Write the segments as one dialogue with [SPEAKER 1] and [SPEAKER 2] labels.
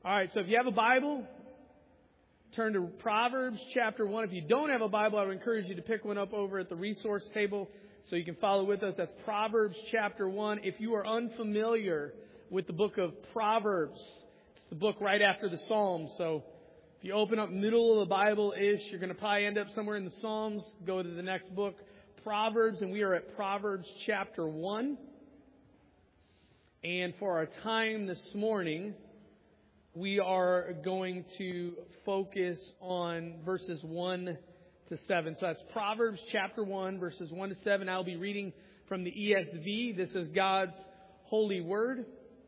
[SPEAKER 1] All right, so if you have a Bible, turn to Proverbs chapter 1. If you don't have a Bible, I would encourage you to pick one up over at the resource table so you can follow with us. That's Proverbs chapter 1. If you are unfamiliar with the book of Proverbs, it's the book right after the Psalms. So if you open up middle of the Bible-ish, you're going to probably end up somewhere in the Psalms. Go to the next book, Proverbs, and we are at Proverbs chapter 1. And for our time this morning, we are going to focus on verses 1 to 7. So that's Proverbs chapter 1, verses 1 to 7. I'll be reading from the ESV. This is God's holy word.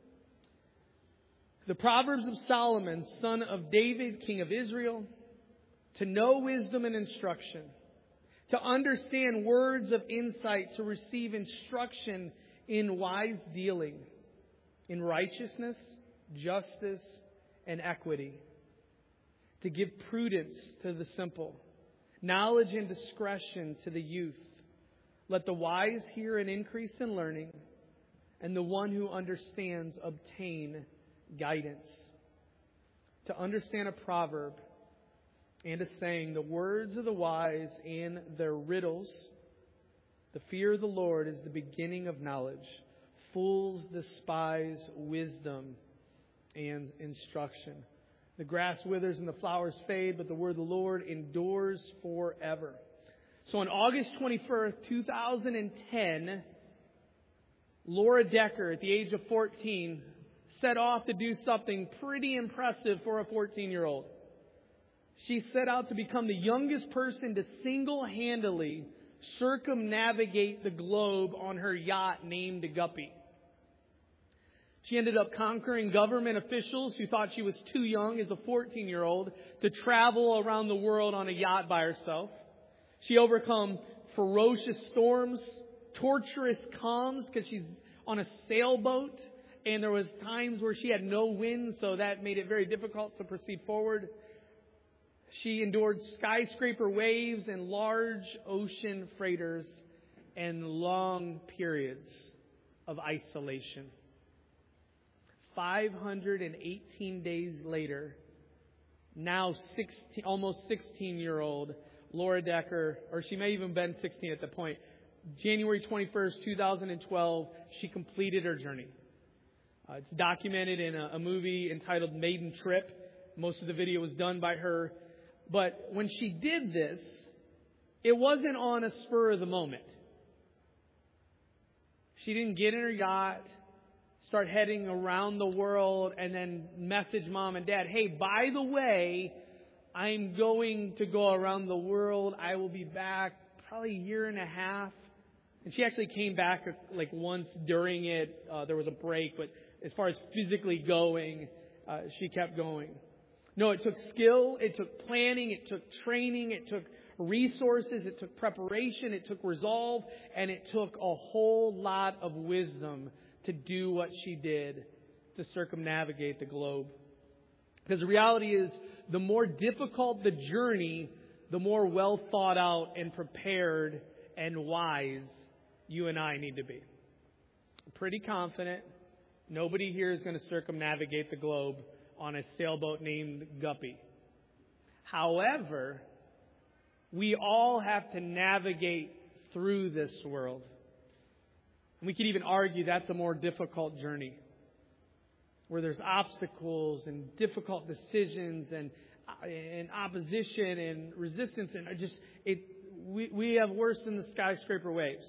[SPEAKER 1] The Proverbs of Solomon, son of David, king of Israel, to know wisdom and instruction, to understand words of insight, to receive instruction in wise dealing, in righteousness, justice, and equity, to give prudence to the simple, knowledge and discretion to the youth. Let the wise hear and increase in learning, and the one who understands obtain guidance. To understand a proverb and a saying, the words of the wise and their riddles. The fear of the Lord is the beginning of knowledge. Fools despise wisdom and instruction. The grass withers and the flowers fade, but the word of the Lord endures forever. So on August 21st, 2010, Laura Decker, at the age of 14, set off to do something pretty impressive for a 14-year-old. She set out to become the youngest person to single-handedly circumnavigate the globe on her yacht named Guppy. She ended up conquering government officials who thought she was too young as a 14-year-old to travel around the world on a yacht by herself. She overcome ferocious storms, torturous calms because she's on a sailboat, and there was times where she had no wind, so that made it very difficult to proceed forward. She endured skyscraper waves and large ocean freighters and long periods of isolation. 518 days later, now almost 16-year-old Laura Decker, or she may even have been 16 at the point, January 21st, 2012, she completed her journey. It's documented in a movie entitled Maiden Trip. Most of the video was done by her. But when she did this, it wasn't on a spur of the moment. She didn't get in her yacht, start heading around the world, and then message mom and dad, hey, by the way, I'm going to go around the world. I will be back probably a year and a half. And she actually came back like once during it. There was a break, but as far as physically going, she kept going. No, it took skill, it took planning, it took training, it took resources, it took preparation, it took resolve, and it took a whole lot of wisdom to do what she did to circumnavigate the globe. Because the reality is, the more difficult the journey, the more well thought out and prepared and wise you and I need to be. I'm pretty confident nobody here is going to circumnavigate the globe on a sailboat named Guppy. However, we all have to navigate through this world. And we could even argue that's a more difficult journey, where there's obstacles and difficult decisions and opposition and resistance, and we have worse than the skyscraper waves.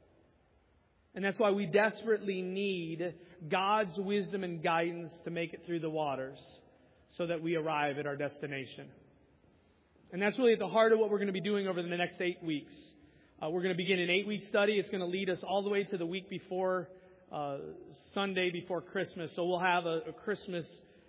[SPEAKER 1] And that's why we desperately need God's wisdom and guidance to make it through the waters so that we arrive at our destination. And that's really at the heart of what we're going to be doing over the next 8 weeks. We're going to begin an 8-week study. It's going to lead us all the way to the week before Sunday before Christmas. So we'll have a Christmas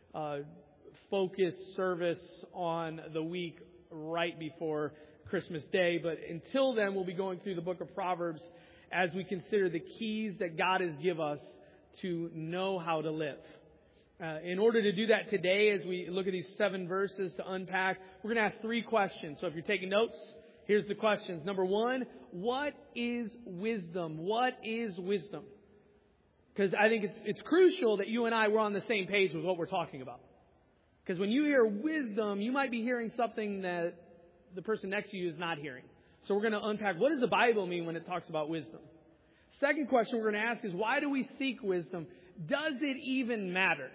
[SPEAKER 1] focused service on the week right before Christmas Day. But until then, we'll be going through the book of Proverbs as we consider the keys that God has given us to know how to live. In order to do that today, as we look at these 7 verses to unpack, we're going to ask 3 questions. So if you're taking notes, here's the questions. Number 1, what is wisdom? What is wisdom? Because I think it's crucial that you and I were on the same page with what we're talking about. Because when you hear wisdom, you might be hearing something that the person next to you is not hearing. So we're going to unpack, what does the Bible mean when it talks about wisdom? Second question we're going to ask is, why do we seek wisdom? Does it even matter?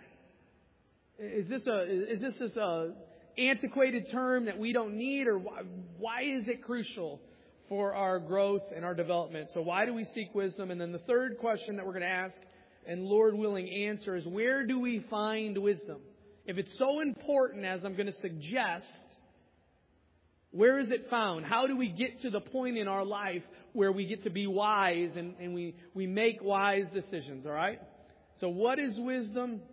[SPEAKER 1] Is this a antiquated term that we don't need, or why is it crucial for our growth and our development? So why do we seek wisdom? And then the third question that we're going to ask, and Lord willing answer, is where do we find wisdom? If it's so important as I'm going to suggest, where is it found? How do we get to the point in our life where we get to be wise and we make wise decisions, all right? So what is wisdom?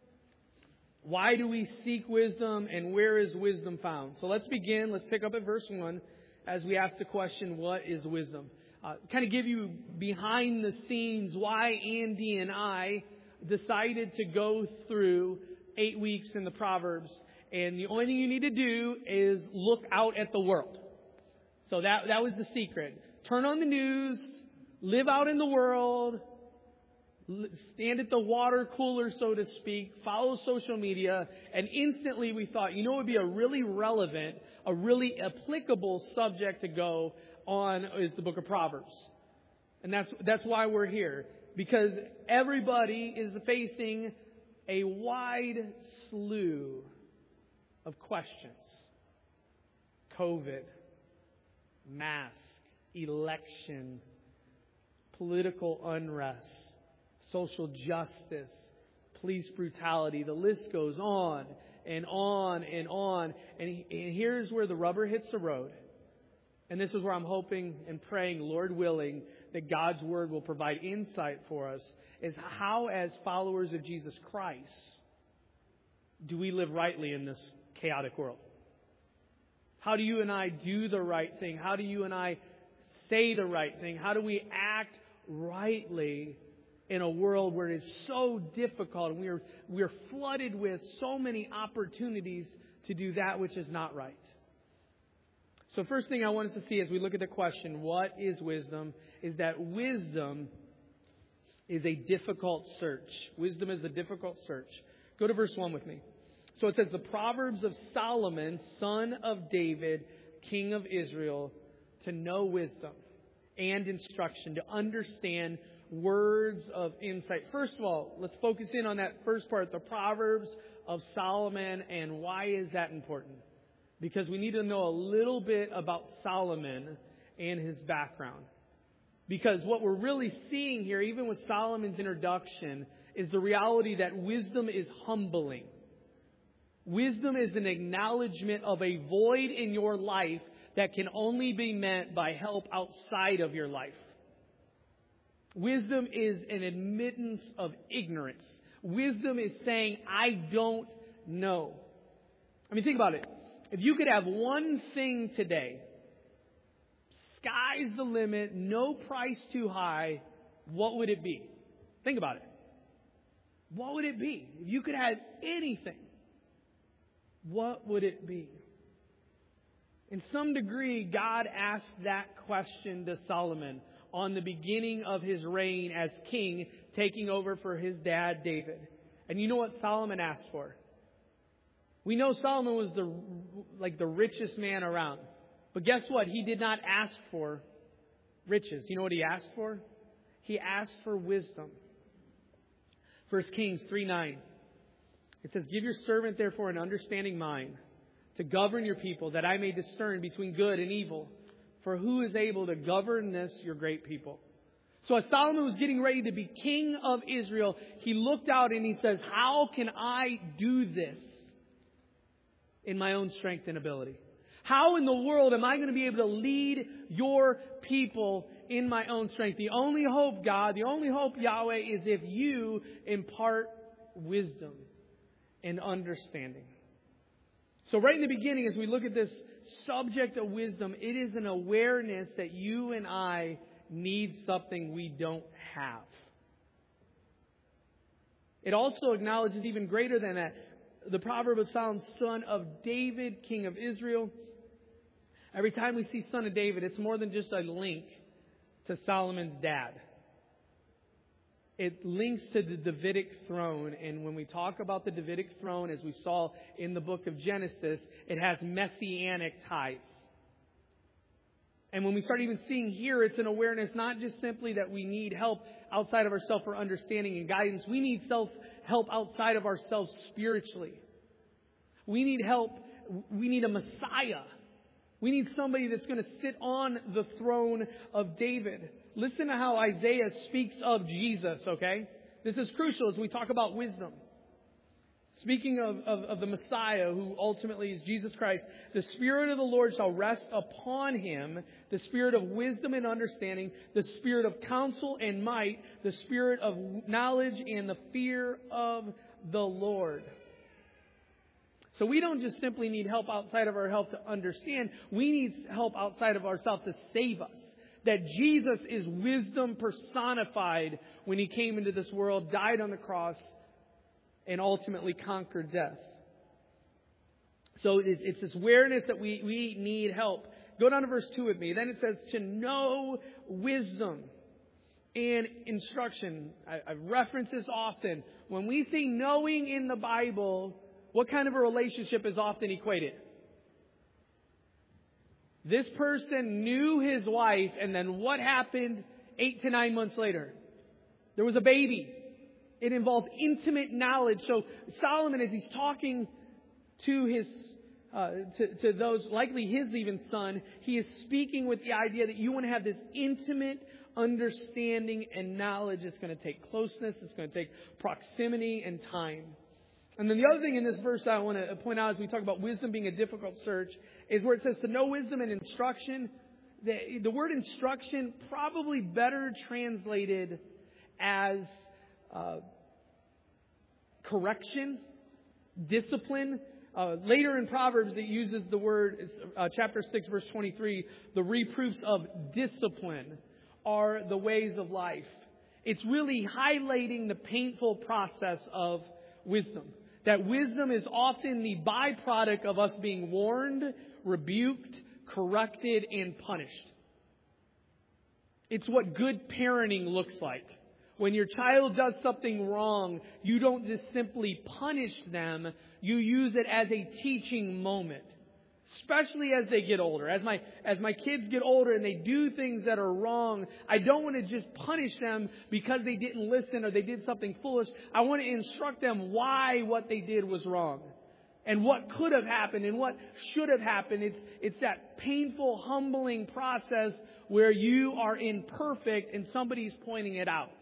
[SPEAKER 1] Why do we seek wisdom? And where is wisdom found? So let's begin. Let's pick up at verse 1 as we ask the question, what is wisdom? Kind of give you behind the scenes why Andy and I decided to go through 8 weeks in the Proverbs. And the only thing you need to do is look out at the world. So that was the secret. Turn on the news, live out in the world, stand at the water cooler, so to speak, follow social media, and instantly we thought, it would be a really relevant, a really applicable subject to go on is the book of Proverbs. And that's why we're here. Because everybody is facing a wide slew of questions. COVID, mask, election, political unrest, social justice, police brutality. The list goes on and on and on. And here's where the rubber hits the road. And this is where I'm hoping and praying, Lord willing, that God's Word will provide insight for us, is how, as followers of Jesus Christ, do we live rightly in this chaotic world? How do you and I do the right thing? How do you and I say the right thing? How do we act rightly in a world where it is so difficult and we are flooded with so many opportunities to do that which is not right? So first thing I want us to see as we look at the question, what is wisdom, is that wisdom is a difficult search. Wisdom is a difficult search. Go to verse 1 with me. So it says, the Proverbs of Solomon, son of David, king of Israel, to know wisdom and instruction, to understand words of insight. First of all, let's focus in on that first part, the Proverbs of Solomon, and why is that important? Because we need to know a little bit about Solomon and his background. Because what we're really seeing here, even with Solomon's introduction, is the reality that wisdom is humbling. Wisdom is an acknowledgement of a void in your life that can only be met by help outside of your life. Wisdom is an admittance of ignorance. Wisdom is saying, I don't know. I mean, think about it. If you could have one thing today, sky's the limit, no price too high, what would it be? Think about it. What would it be? If you could have anything, what would it be? In some degree, God asked that question to Solomon on the beginning of his reign as king, taking over for his dad, David. And you know what Solomon asked for? We know Solomon was the richest man around. But guess what? He did not ask for riches. You know what he asked for? He asked for wisdom. 1 Kings 3:9. It says, give your servant therefore an understanding mind to govern your people, that I may discern between good and evil. For who is able to govern this, your great people? So as Solomon was getting ready to be king of Israel, he looked out and he says, how can I do this in my own strength and ability? How in the world am I going to be able to lead your people in my own strength? The only hope, God, the only hope, Yahweh, is if you impart wisdom and understanding. So right in the beginning, as we look at this subject of wisdom, it is an awareness that you and I need something we don't have. It also acknowledges even greater than that, the proverb of Solomon, son of David, king of Israel. Every time we see son of David, it's more than just a link to Solomon's dad. it links to the Davidic throne. And when we talk about the Davidic throne, as we saw in the book of Genesis, it has messianic ties. And when we start even seeing here, it's an awareness not just simply that we need help outside of ourselves for understanding and guidance. We need help outside of ourselves spiritually. We need help. We need a Messiah. We need somebody that's going to sit on the throne of David. Listen to how Isaiah speaks of Jesus, okay? This is crucial as we talk about wisdom. Speaking of the Messiah, who ultimately is Jesus Christ, the Spirit of the Lord shall rest upon him, the Spirit of wisdom and understanding, the Spirit of counsel and might, the Spirit of knowledge and the fear of the Lord. So we don't just simply need help outside of our help to understand. We need help outside of ourselves to save us. That Jesus is wisdom personified when He came into this world, died on the cross, and ultimately conquered death. So it's this awareness that we need help. Go down to verse 2 with me. Then it says, to know wisdom and instruction. I reference this often. When we see knowing in the Bible, what kind of a relationship is often equated? This person knew his wife, and then what happened 8 to 9 months later? There was a baby. It involved intimate knowledge. So Solomon, as he's talking to his to those, likely his even son, he is speaking with the idea that you want to have this intimate understanding and knowledge. It's going to take closeness. It's going to take proximity and time. And then the other thing in this verse I want to point out as we talk about wisdom being a difficult search is where it says to know wisdom and instruction. The word instruction probably better translated as correction, discipline. Later in Proverbs it uses the word, chapter 6 verse 23, the reproofs of discipline are the ways of life. It's really highlighting the painful process of wisdom. That wisdom is often the byproduct of us being warned, rebuked, corrected, and punished. It's what good parenting looks like. When your child does something wrong, you don't just simply punish them. You use it as a teaching moment. Especially as they get older. As my kids get older and they do things that are wrong, I don't want to just punish them because they didn't listen or they did something foolish. I want to instruct them why what they did was wrong. And what could have happened and what should have happened. It's that painful, humbling process where you are imperfect and somebody's pointing it out.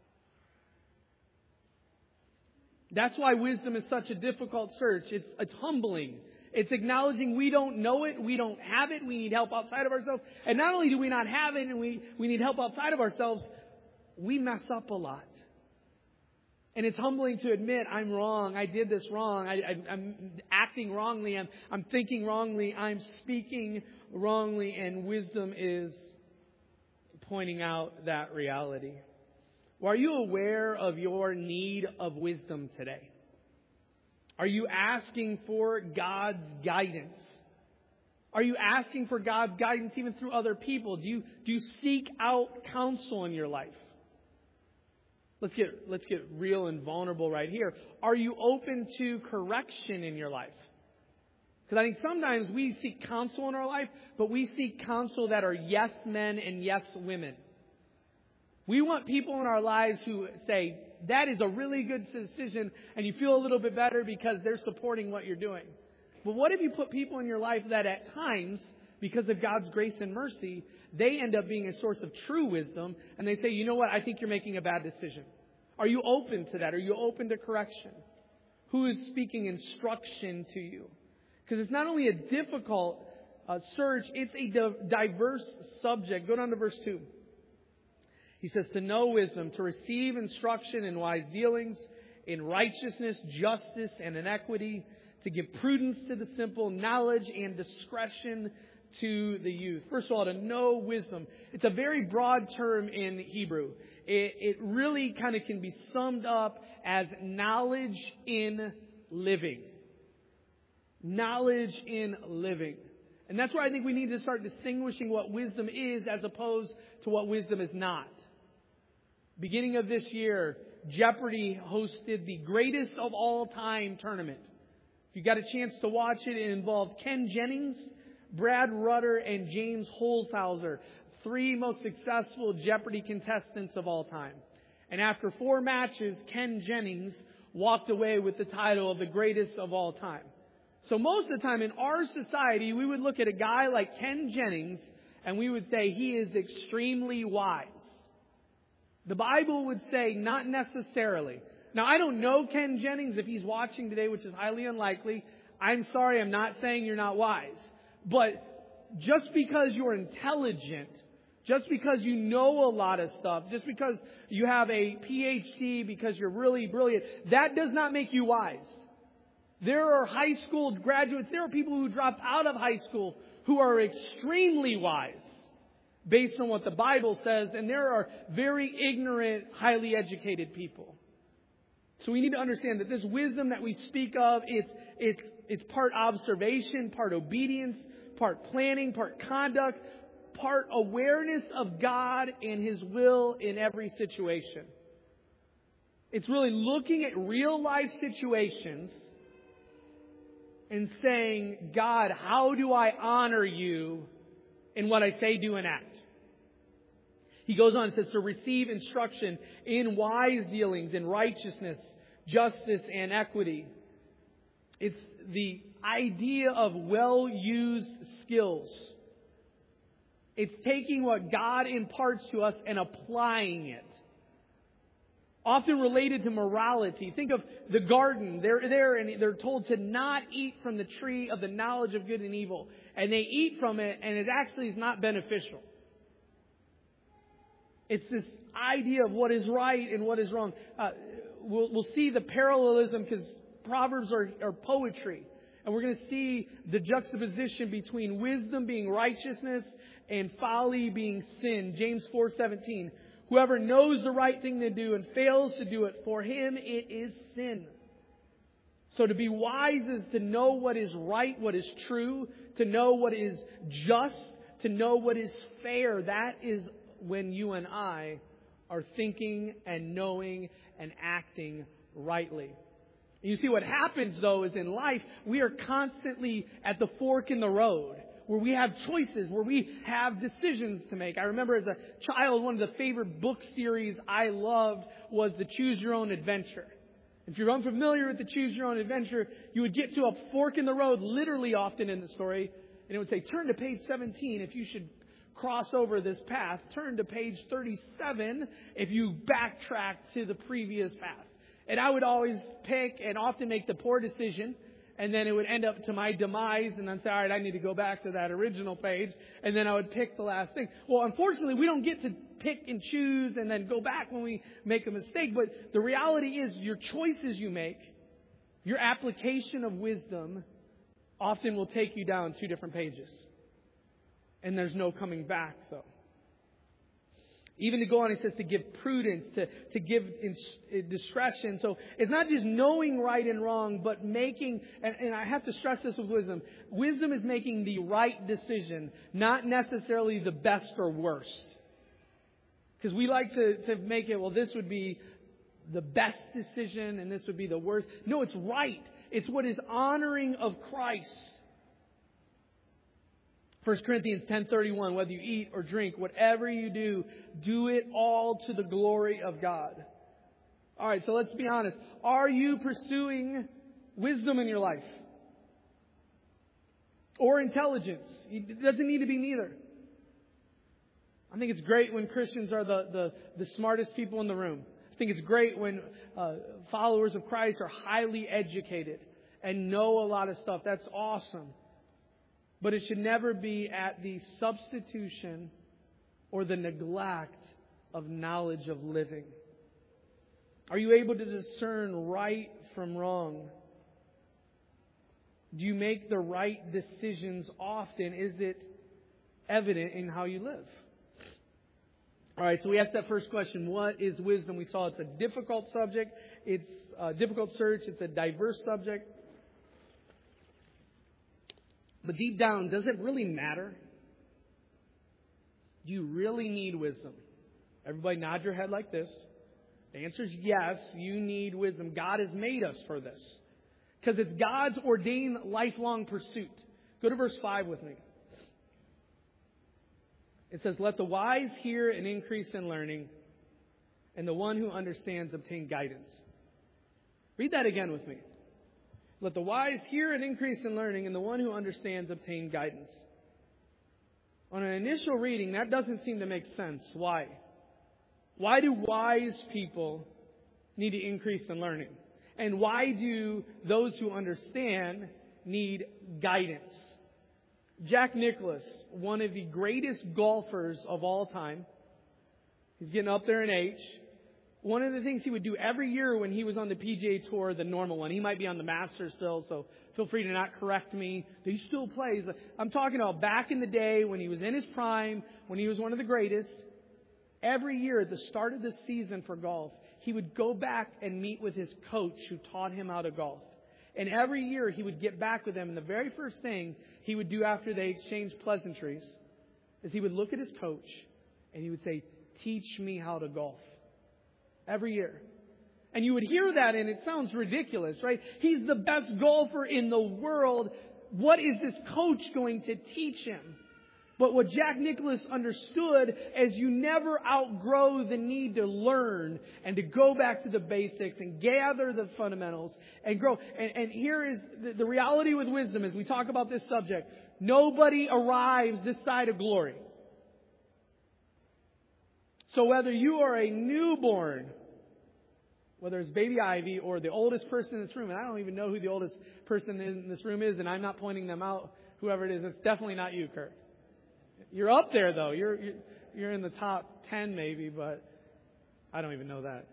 [SPEAKER 1] That's why wisdom is such a difficult search. It's humbling. It's acknowledging we don't know it, we don't have it, we need help outside of ourselves. And not only do we not have it and we need help outside of ourselves, we mess up a lot. And it's humbling to admit, I'm wrong, I did this wrong, I'm acting wrongly, I'm thinking wrongly, I'm speaking wrongly, and wisdom is pointing out that reality. Well, are you aware of your need of wisdom today? Are you asking for God's guidance? Are you asking for God's guidance even through other people? Do you seek out counsel in your life? Let's get real and vulnerable right here. Are you open to correction in your life? Because I think sometimes we seek counsel in our life, but we seek counsel that are yes men and yes women. We want people in our lives who say, that is a really good decision, and you feel a little bit better because they're supporting what you're doing. But what if you put people in your life that at times, because of God's grace and mercy, they end up being a source of true wisdom, and they say, you know what, I think you're making a bad decision. Are you open to that? Are you open to correction? Who is speaking instruction to you? Because it's not only a difficult search, it's a diverse subject. Go down to verse 2. He says, to know wisdom, to receive instruction in wise dealings, in righteousness, justice, and in equity, to give prudence to the simple, knowledge and discretion to the youth. First of all, to know wisdom. It's a very broad term in Hebrew. It really kind of can be summed up as knowledge in living. Knowledge in living. And that's where I think we need to start distinguishing what wisdom is as opposed to what wisdom is not. Beginning of this year, Jeopardy hosted the greatest of all time tournament. If you got a chance to watch it, it involved Ken Jennings, Brad Rutter, and James Holzhauser, 3 most successful Jeopardy contestants of all time. And after 4 matches, Ken Jennings walked away with the title of the greatest of all time. So most of the time in our society, we would look at a guy like Ken Jennings and we would say he is extremely wise. The Bible would say not necessarily. Now, I don't know Ken Jennings if he's watching today, which is highly unlikely. I'm sorry, I'm not saying you're not wise. But just because you're intelligent, just because you know a lot of stuff, just because you have a PhD, because you're really brilliant, that does not make you wise. There are high school graduates, there are people who drop out of high school who are extremely wise based on what the Bible says, and there are very ignorant, highly educated people. So we need to understand that this wisdom that we speak of, it's part observation, part obedience, part planning, part conduct, part awareness of God and His will in every situation. It's really looking at real life situations and saying, God, how do I honor you in what I say, do, and act? He goes on and says to receive instruction in wise dealings, in righteousness, justice, and equity. It's the idea of well-used skills. It's taking what God imparts to us and applying it. Often related to morality. Think of the garden. They're there and they're told to not eat from the tree of the knowledge of good and evil. And they eat from it and it actually is not beneficial. It's this idea of what is right and what is wrong. We'll see the parallelism because Proverbs are poetry. And we're going to see the juxtaposition between wisdom being righteousness and folly being sin. James 4:17. Whoever knows the right thing to do and fails to do it, for him it is sin. So to be wise is to know what is right, what is true, to know what is just, to know what is fair. That is when you and I are thinking and knowing and acting rightly. You see, what happens, though, is in life, we are constantly at the fork in the road, where we have choices, where we have decisions to make. I remember as a child, one of the favorite book series I loved was the Choose Your Own Adventure. If you're unfamiliar with the Choose Your Own Adventure, you would get to a fork in the road, literally often in the story, and it would say, turn to page 17 if you should cross over this path. Turn to page 37 if you backtrack to the previous path. And I would always pick and often make the poor decision. And then it would end up to my demise. And then say, all right, I need to go back to that original page. And then I would pick the last thing. Well, unfortunately, we don't get to pick and choose and then go back when we make a mistake. But the reality is your choices you make, your application of wisdom often will take you down 2 different pages. And there's no coming back, though. Even to go on, it says to give prudence, to give discretion. So it's not just knowing right and wrong, but making, and I have to stress this with wisdom. Wisdom is making the right decision, not necessarily the best or worst. Because we like to make it, well, this would be the best decision and this would be the worst. No, it's right. It's what is honoring of Christ. 1 Corinthians 10:31, whether you eat or drink, whatever you do, do it all to the glory of God. All right, so let's be honest. Are you pursuing wisdom in your life? Or intelligence? It doesn't need to be neither. I think it's great when Christians are the smartest people in the room. I think it's great when followers of Christ are highly educated and know a lot of stuff. That's awesome. But it should never be at the substitution or the neglect of knowledge of living. Are you able to discern right from wrong? Do you make the right decisions often? Is it evident in how you live? All right, so we asked that first question. What is wisdom? We saw it's a difficult subject. It's a difficult search. It's a diverse subject. But deep down, does it really matter? Do you really need wisdom? Everybody nod your head like this. The answer is yes, you need wisdom. God has made us for this. Because it's God's ordained lifelong pursuit. Go to verse 5 with me. It says, let the wise hear and increase in learning, and the one who understands obtain guidance. Read that again with me. Let the wise hear and increase in learning, and the one who understands obtain guidance. On an initial reading, that doesn't seem to make sense. Why? Why do wise people need to increase in learning? And why do those who understand need guidance? Jack Nicklaus, one of the greatest golfers of all time, he's getting up there in age. One of the things he would do every year when he was on the PGA Tour, the normal one, he might be on the Masters still, so feel free to not correct me. He still plays. I'm talking about back in the day when he was in his prime, when he was one of the greatest. Every year at the start of the season for golf, he would go back and meet with his coach who taught him how to golf. And every year he would get back with them, and the very first thing he would do after they exchanged pleasantries is he would look at his coach and he would say, teach me how to golf. Every year. And you would hear that and it sounds ridiculous, right? He's the best golfer in the world. What is this coach going to teach him? But what Jack Nicklaus understood is you never outgrow the need to learn and to go back to the basics and gather the fundamentals and grow. And here is the reality with wisdom as we talk about this subject. Nobody arrives this side of glory. So whether you are a newborn, whether it's baby Ivy or the oldest person in this room, and I don't even know who the oldest person in this room is, and I'm not pointing them out, whoever it is, it's definitely not you, Kurt. You're up there, though. You're in the top 10 maybe, but I don't even know that.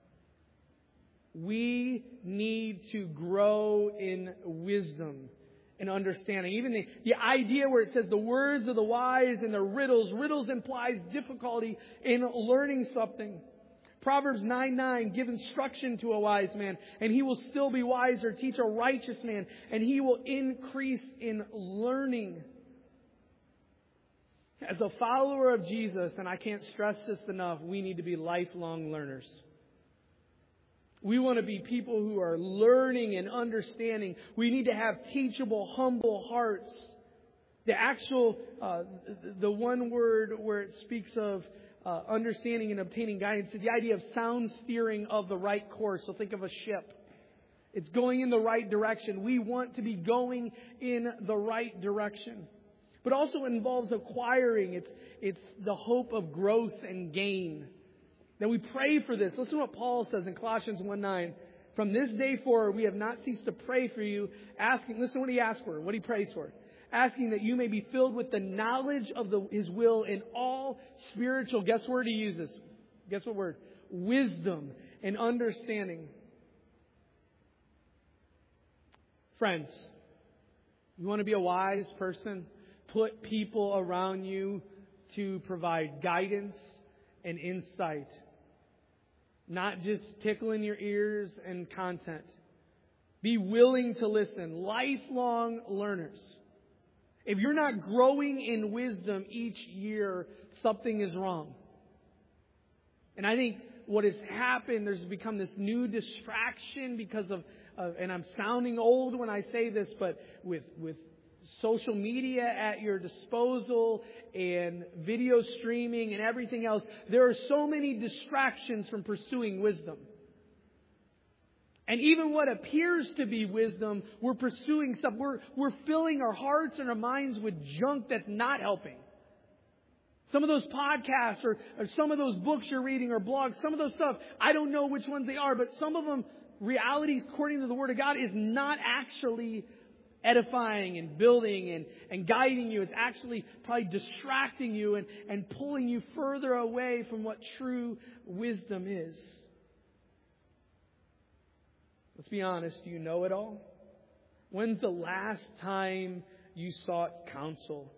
[SPEAKER 1] We need to grow in wisdom and understanding. Even the idea where it says the words of the wise and the riddles. Riddles implies difficulty in learning something. Proverbs 9:9, give instruction to a wise man, and he will still be wiser. Teach a righteous man, and he will increase in learning. As a follower of Jesus, and I can't stress this enough, we need to be lifelong learners. We want to be people who are learning and understanding. We need to have teachable, humble hearts. The actual, the one word where it speaks of understanding and obtaining guidance, the idea of sound steering of the right course. So think of a ship. It's going in the right direction. We want to be going in the right direction. But also involves acquiring. It's the hope of growth and gain. That we pray for this. Listen to what Paul says in Colossians 1:9. From this day forward, we have not ceased to pray for you, asking, listen to what he asks for, what he prays for. Asking that you may be filled with the knowledge of His will in all spiritual, guess what word he uses? Guess what word? Wisdom and understanding. Friends, you want to be a wise person? Put people around you to provide guidance and insight. Not just tickling your ears and content. Be willing to listen. Lifelong learners. If you're not growing in wisdom each year, something is wrong. And I think what has happened, there's become this new distraction because of and I'm sounding old when I say this, but with social media at your disposal and video streaming and everything else, there are so many distractions from pursuing wisdom. And even what appears to be wisdom, we're pursuing stuff. We're filling our hearts and our minds with junk that's not helping. Some of those podcasts or some of those books you're reading or blogs, some of those stuff, I don't know which ones they are, but some of them, reality according to the Word of God, is not actually edifying and building and guiding you. It's actually probably distracting you and pulling you further away from what true wisdom is. Let's be honest, do you know it all? When's the last time you sought counsel?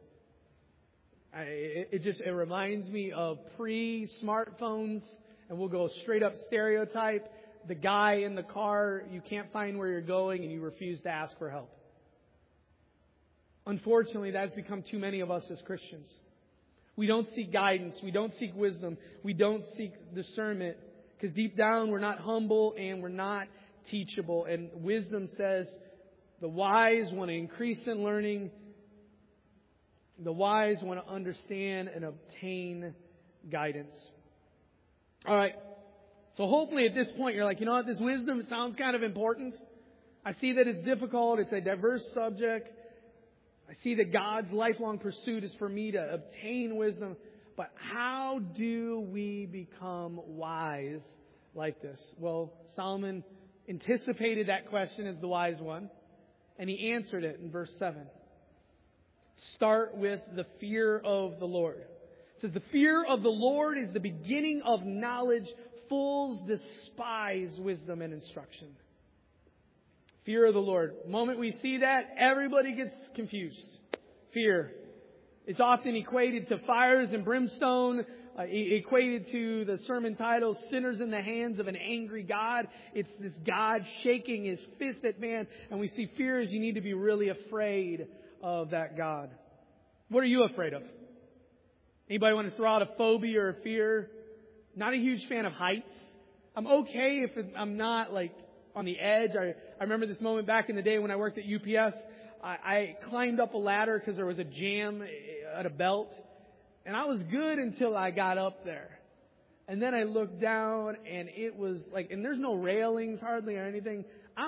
[SPEAKER 1] It reminds me of pre-smartphones, and we'll go straight up stereotype. The guy in the car, you can't find where you're going and you refuse to ask for help. Unfortunately, that's become too many of us as Christians. We don't seek guidance. We don't seek wisdom. We don't seek discernment Because deep down, we're not humble and we're not teachable. And wisdom says the wise want to increase in learning. The wise want to understand and obtain guidance. All right. So hopefully at this point, you're like, you know what? This wisdom, it sounds kind of important. I see that it's difficult. It's a diverse subject. I see that God's lifelong pursuit is for me to obtain wisdom. But how do we become wise like this? Well, Solomon anticipated that question as the wise one, and he answered it in verse 7. Start with the fear of the Lord. It says, the fear of the Lord is the beginning of knowledge. Fools despise wisdom and instruction. Fear of the Lord. The moment we see that, everybody gets confused. Fear. It's often equated to fires and brimstone, equated to the sermon title, Sinners in the Hands of an Angry God. It's this God shaking His fist at man. And we see fear as you need to be really afraid of that God. What are you afraid of? Anybody want to throw out a phobia or a fear? Not a huge fan of heights. I'm okay if I'm not like on the edge. I remember this moment back in the day when I worked at UPS. I climbed up a ladder because there was a jam at a belt. And I was good until I got up there. And then I looked down and it was like, and there's no railings hardly or anything.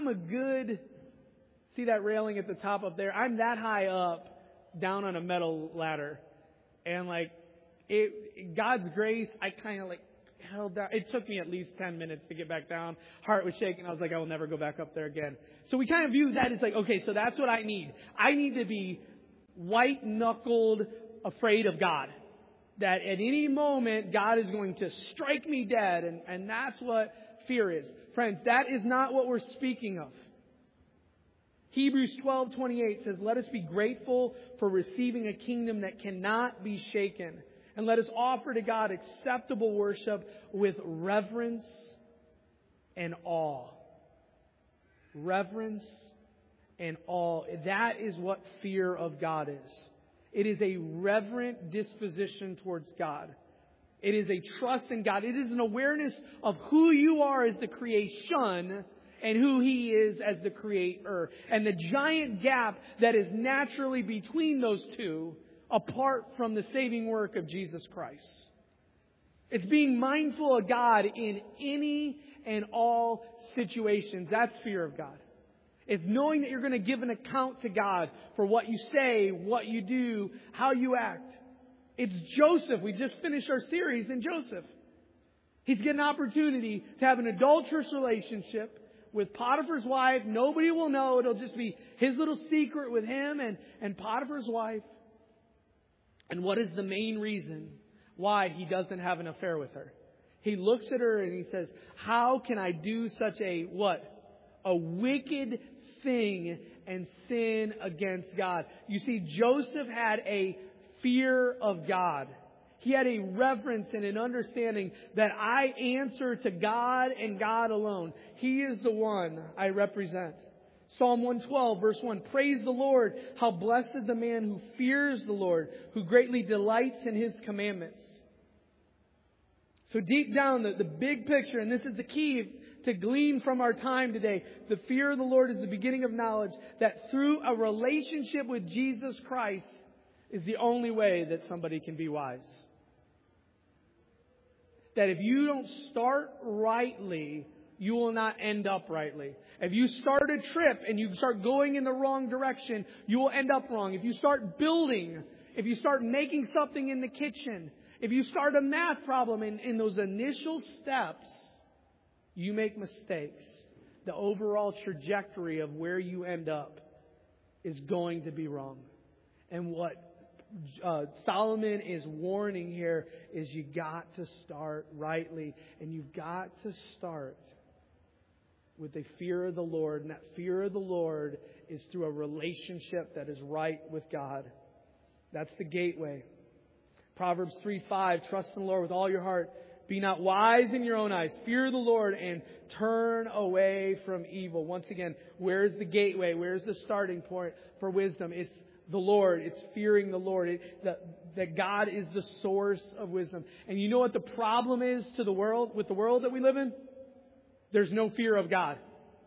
[SPEAKER 1] See that railing at the top up there? I'm that high up down on a metal ladder. And like, God's grace, I kind of like held down. It took me at least 10 minutes to get back down. Heart was shaking. I was like, I will never go back up there again. So we kind of view that as like, okay, so that's what I need. I need to be white-knuckled afraid of God. That at any moment, God is going to strike me dead. And that's what fear is. Friends, that is not what we're speaking of. Hebrews 12:28 says, let us be grateful for receiving a kingdom that cannot be shaken. And let us offer to God acceptable worship with reverence and awe. Reverence and awe. That is what fear of God is. It is a reverent disposition towards God. It is a trust in God. It is an awareness of who you are as the creation and who He is as the creator. And the giant gap that is naturally between those two apart from the saving work of Jesus Christ. It's being mindful of God in any and all situations. That's fear of God. It's knowing that you're going to give an account to God for what you say, what you do, how you act. It's Joseph. We just finished our series in Joseph. He's getting an opportunity to have an adulterous relationship with Potiphar's wife. Nobody will know. It'll just be his little secret with him and Potiphar's wife. And what is the main reason why he doesn't have an affair with her? He looks at her and he says, how can I do such a what? A wicked thing and sin against God. You see, Joseph had a fear of God. He had a reverence and an understanding that I answer to God and God alone. He is the one I represent. Psalm 112, verse 1, praise the Lord, how blessed is the man who fears the Lord, who greatly delights in His commandments. So deep down, the big picture, and this is the key to glean from our time today, the fear of the Lord is the beginning of knowledge, that through a relationship with Jesus Christ is the only way that somebody can be wise. That if you don't start rightly, you will not end up rightly. If you start a trip and you start going in the wrong direction, you will end up wrong. If you start building, if you start making something in the kitchen, if you start a math problem in those initial steps, you make mistakes. The overall trajectory of where you end up is going to be wrong. And what Solomon is warning here is you got to start rightly. And you've got to start with the fear of the Lord. And that fear of the Lord is through a relationship that is right with God. That's the gateway. Proverbs 3:5, trust in the Lord with all your heart. Be not wise in your own eyes. Fear the Lord and turn away from evil. Once again, where's the gateway? Where's the starting point for wisdom? It's the Lord. It's fearing the Lord. That God is the source of wisdom. And you know what the problem is to the world, with the world that we live in? There's no fear of God.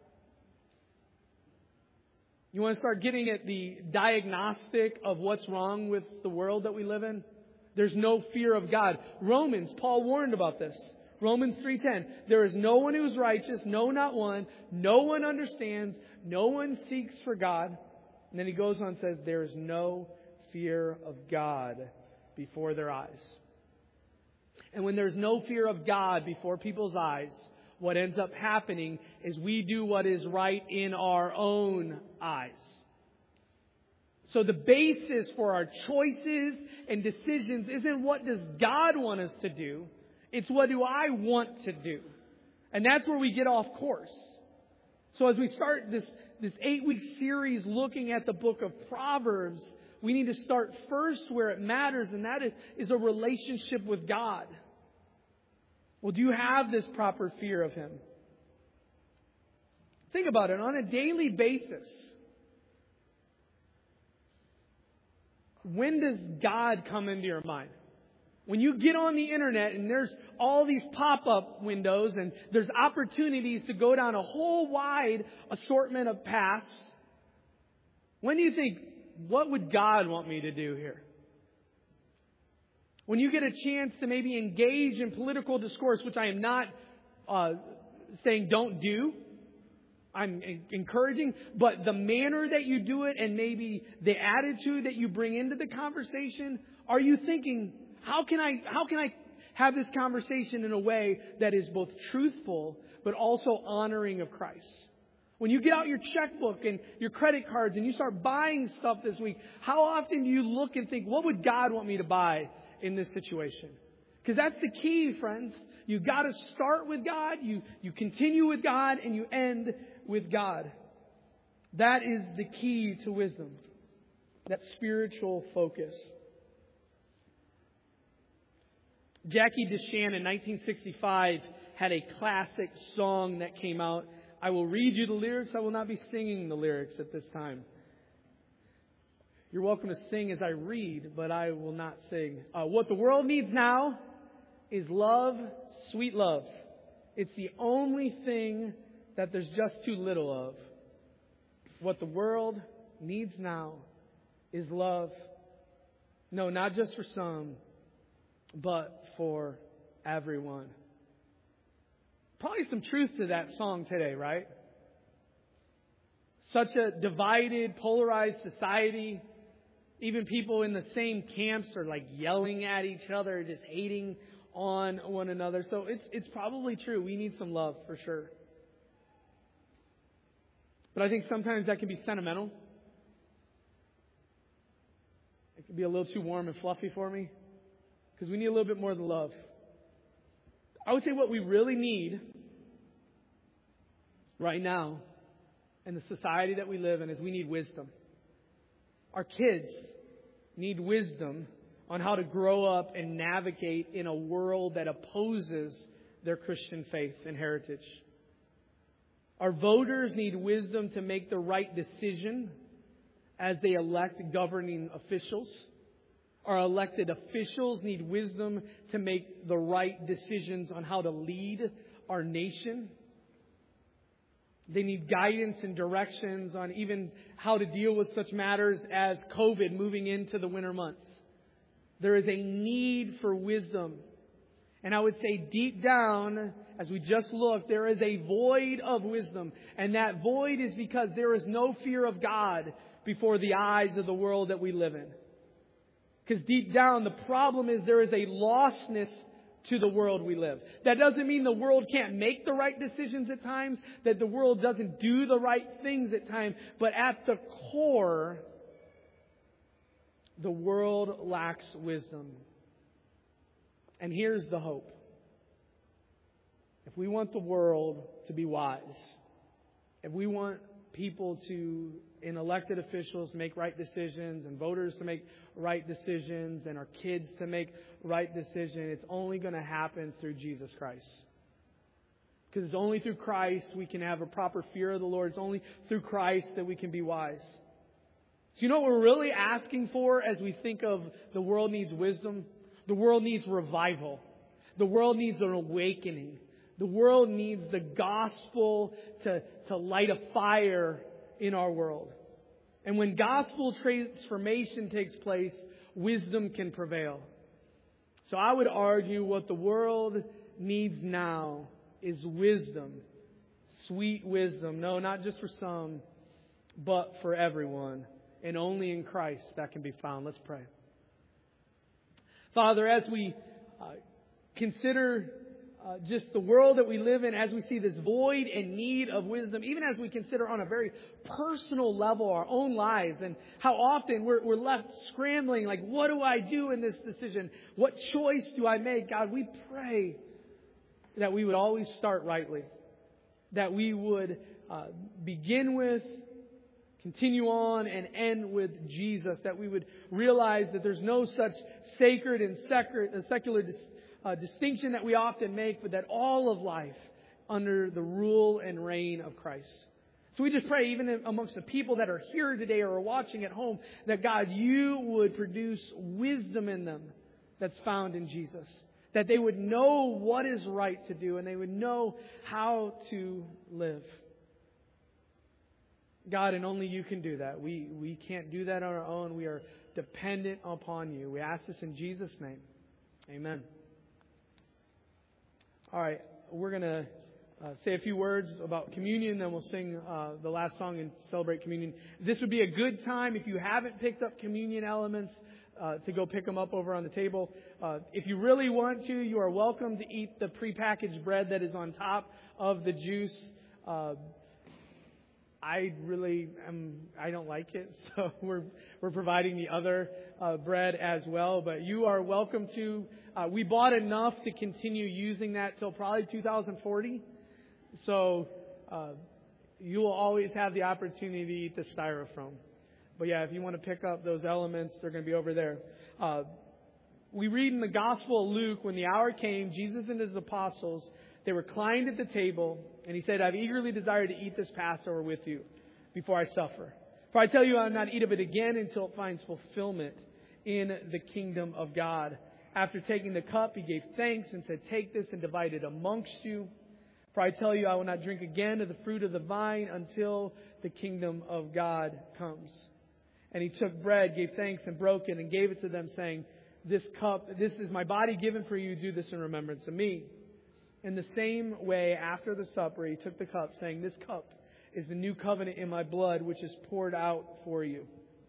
[SPEAKER 1] You want to start getting at the diagnostic of what's wrong with the world that we live in? There's no fear of God. Romans, Paul warned about this. Romans 3:10. There is no one who is righteous, no, not one. No one understands. No one seeks for God. And then he goes on and says, there is no fear of God before their eyes. And when there's no fear of God before people's eyes, what ends up happening is we do what is right in our own eyes. So the basis for our choices and decisions isn't what does God want us to do. It's what do I want to do. And that's where we get off course. So as we start this 8-week series looking at the book of Proverbs, we need to start first where it matters, and that is a relationship with God. Well, do you have this proper fear of Him? Think about it. On a daily basis, when does God come into your mind? When you get on the internet and there's all these pop-up windows and there's opportunities to go down a whole wide assortment of paths, when do you think, what would God want me to do here? When you get a chance to maybe engage in political discourse, which I am not saying don't do, I'm encouraging, but the manner that you do it and maybe the attitude that you bring into the conversation, are you thinking, how can I have this conversation in a way that is both truthful but also honoring of Christ? When you get out your checkbook and your credit cards and you start buying stuff this week, how often do you look and think, what would God want me to buy in this situation? Because that's the key, friends. You've got to start with God, you continue with God, and you end with God. That is the key to wisdom. That spiritual focus. Jackie DeShannon in 1965 had a classic song that came out. I will read you the lyrics. I will not be singing the lyrics at this time. You're welcome to sing as I read, but I will not sing. What the world needs now is love, sweet love. It's the only thing that there's just too little of. What the world needs now is love. No, not just for some, but for everyone. Probably some truth to that song today, right? Such a divided, polarized society. Even people in the same camps are like yelling at each other, just hating on one another. So it's probably true. We need some love for sure. But I think sometimes that can be sentimental. It can be a little too warm and fluffy for me. Because we need a little bit more than love. I would say what we really need right now in the society that we live in is we need wisdom. Our kids need wisdom on how to grow up and navigate in a world that opposes their Christian faith and heritage. Our voters need wisdom to make the right decision as they elect governing officials. Our elected officials need wisdom to make the right decisions on how to lead our nation. They need guidance and directions on even how to deal with such matters as COVID moving into the winter months. There is a need for wisdom. And I would say deep down, as we just looked, there is a void of wisdom. And that void is because there is no fear of God before the eyes of the world that we live in. Because deep down, the problem is there is a lostness to the world we live. That doesn't mean the world can't make the right decisions at times, that the world doesn't do the right things at times. But at the core, the world lacks wisdom. And here's the hope. If we want the world to be wise, if we want people to, in elected officials, make right decisions, and voters to make right decisions, and our kids to make right decisions, it's only going to happen through Jesus Christ. Because it's only through Christ we can have a proper fear of the Lord. It's only through Christ that we can be wise. So you know what we're really asking for as we think of the world needs wisdom? The world needs revival. The world needs an awakening. The world needs the gospel to light a fire in our world. And when gospel transformation takes place, wisdom can prevail. So I would argue what the world needs now is wisdom. Sweet wisdom. No, not just for some, but for everyone. And only in Christ that can be found. Let's pray. Father, as we consider just the world that we live in, as we see this void and need of wisdom, even as we consider on a very personal level our own lives and how often we're left scrambling, like, what do I do in this decision? What choice do I make? God, we pray that we would always start rightly, that we would begin with, continue on, and end with Jesus, that we would realize that there's no such sacred and secular distinction that we often make, but that all of life under the rule and reign of Christ. So we just pray, even amongst the people that are here today or are watching at home, that God, you would produce wisdom in them that's found in Jesus. That they would know what is right to do and they would know how to live. God, and only you can do that. We can't do that on our own. We are dependent upon you. We ask this in Jesus' name. Amen. All right, we're going to say a few words about communion, then we'll sing the last song and celebrate communion. This would be a good time, if you haven't picked up communion elements, to go pick them up over on the table. If you really want to, you are welcome to eat the prepackaged bread that is on top of the juice. I don't like it, so we're providing the other bread as well. But you are welcome to. We bought enough to continue using that till probably 2040. So you will always have the opportunity to eat the styrofoam. But yeah, if you want to pick up those elements, they're going to be over there. We read in the Gospel of Luke, when the hour came, Jesus and his apostles, they reclined at the table, and he said, I've eagerly desired to eat this Passover with you before I suffer. For I tell you, I will not eat of it again until it finds fulfillment in the kingdom of God. After taking the cup, he gave thanks and said, take this and divide it amongst you. For I tell you, I will not drink again of the fruit of the vine until the kingdom of God comes. And he took bread, gave thanks, and broke it, and gave it to them, saying, this is my body given for you. Do this in remembrance of me. In the same way, after the supper, he took the cup, saying, this cup is the new covenant in my blood, which is poured out for you.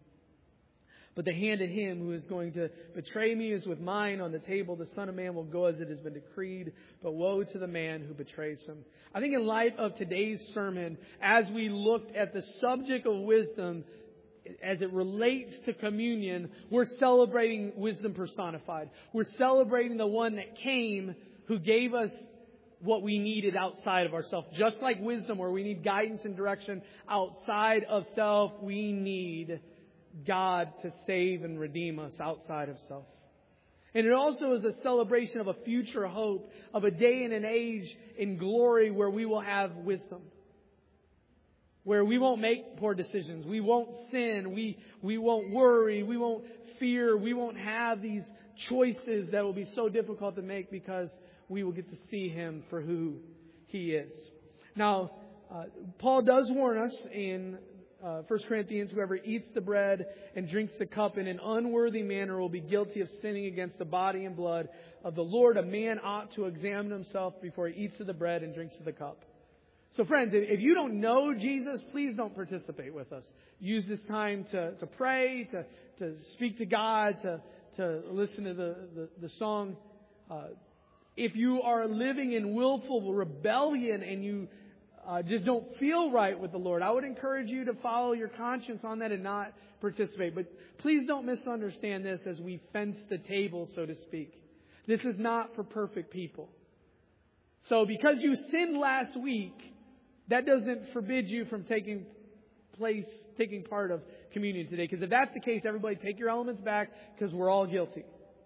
[SPEAKER 1] But the hand of him who is going to betray me is with mine. On the table, the Son of Man will go as it has been decreed. But woe to the man who betrays him. I think in light of today's sermon, as we looked at the subject of wisdom, as it relates to communion, we're celebrating wisdom personified. We're celebrating the one that came, who gave us what we needed outside of ourselves. Just like wisdom, where we need guidance and direction outside of self, we need God to save and redeem us outside of self. And it also is a celebration of a future hope, of a day and an age in glory where we will have wisdom. Where we won't make poor decisions. We won't sin. We won't worry. We won't fear. We won't have these choices that will be so difficult to make, because we will get to see Him for who He is. Now, Paul does warn us in 1 Corinthians, whoever eats the bread and drinks the cup in an unworthy manner will be guilty of sinning against the body and blood of the Lord. A man ought to examine himself before he eats of the bread and drinks of the cup. So friends, if you don't know Jesus, please don't participate with us. Use this time to pray, to speak to God, to listen to the song. If you are living in willful rebellion and you just don't feel right with the Lord, I would encourage you to follow your conscience on that and not participate. But please don't misunderstand this as we fence the table, so to speak. This is not for perfect people. So because you sinned last week, that doesn't forbid you from taking part of communion today. Because if that's the case, everybody take your elements back, because we're all guilty.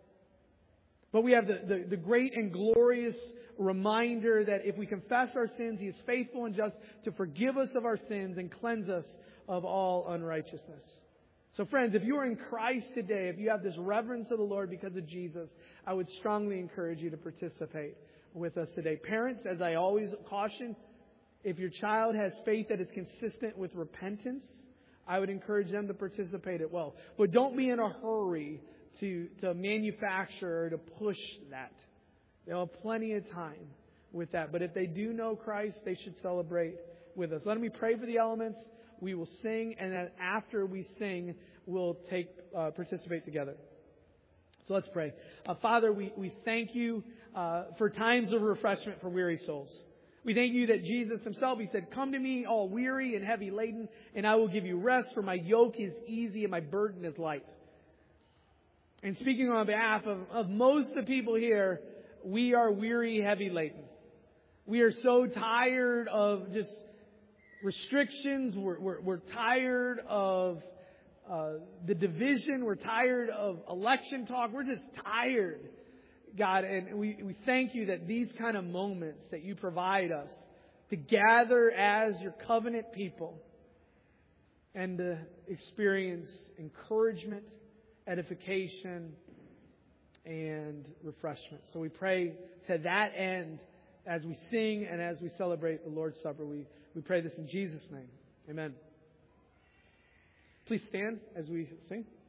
[SPEAKER 1] But we have the great and glorious reminder that if we confess our sins, He is faithful and just to forgive us of our sins and cleanse us of all unrighteousness. So friends, if you are in Christ today, if you have this reverence of the Lord because of Jesus, I would strongly encourage you to participate with us today. Parents, as I always caution, if your child has faith that is consistent with repentance, I would encourage them to participate as well. But don't be in a hurry to manufacture or to push that. They'll have plenty of time with that. But if they do know Christ, they should celebrate with us. Let me pray for the elements. We will sing, and then after we sing, we'll participate together. So let's pray. Father, we thank you for times of refreshment for weary souls. We thank you that Jesus Himself, He said, "Come to me, all weary and heavy laden, and I will give you rest, for my yoke is easy and my burden is light." And speaking on behalf of most of the people here, we are weary, heavy laden. We are so tired of just restrictions. We're tired of the division. We're tired of election talk. We're just tired, God. And we thank you that these kind of moments that you provide us to gather as your covenant people and to experience encouragement, edification, and refreshment. So we pray to that end as we sing and as we celebrate the Lord's Supper. We pray this in Jesus' name. Amen. Please stand as we sing.